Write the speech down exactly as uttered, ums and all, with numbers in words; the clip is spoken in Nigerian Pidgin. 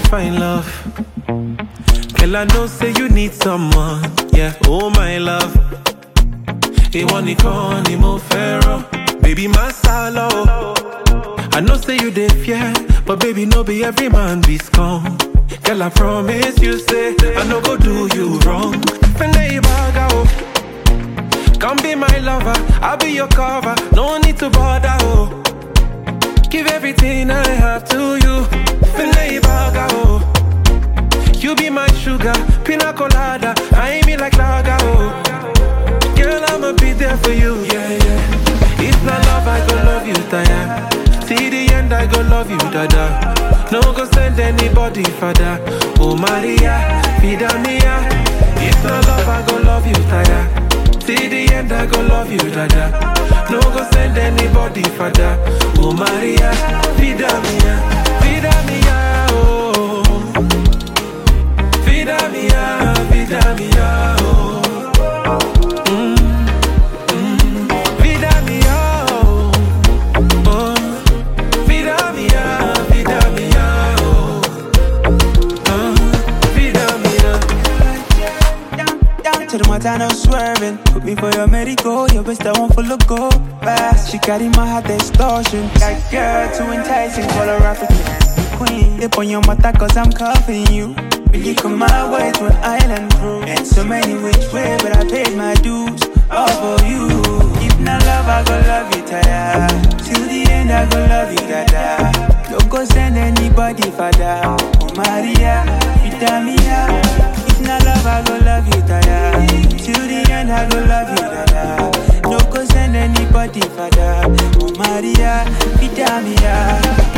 find love. Girl, I know say you need someone, yeah, oh my love. He want it con, he mo pharaoh. Baby, my salo. I know say you dey fear, but baby, no be every man be scum. Girl, I promise you say, I no go do you wrong. Finna baga, oh. Come be my lover, I'll be your cover. No need to bother, oh. Give everything I have to you. Finna baga, oh. You be my sugar, pina colada. I ain't me like lager, oh. Girl, I'ma be there for you, yeah, yeah. If not love, I go love you, Taya. See the end, I go love you, Dada. No go send anybody, Father. Oh, Maria, vida mia. If not love, I go love you, Taya. See the end, I go love you, Dada. No go send anybody, Father. Oh, Maria, vida mia. Vida mia, oh. Vida mia, vida mia, oh. I know swerving. Put me for your medical. Your best, I want full of gold. Fast, she carry my heart distortion. That girl too enticing. Call her African queen. Dip on your mata cause I'm cuffing you. Really come my way to an island cruise. And so many which way, but I paid my dues. All for you. If not love, I go love you, Taya. Till the end, I go love you, Dada. Don't go send anybody, Father. Oh, Maria, Vita mia. If not love, I go love you, Taya. Till the end, I go love you, Dada. No go send anybody, Father. Oh, Maria, Vita mia.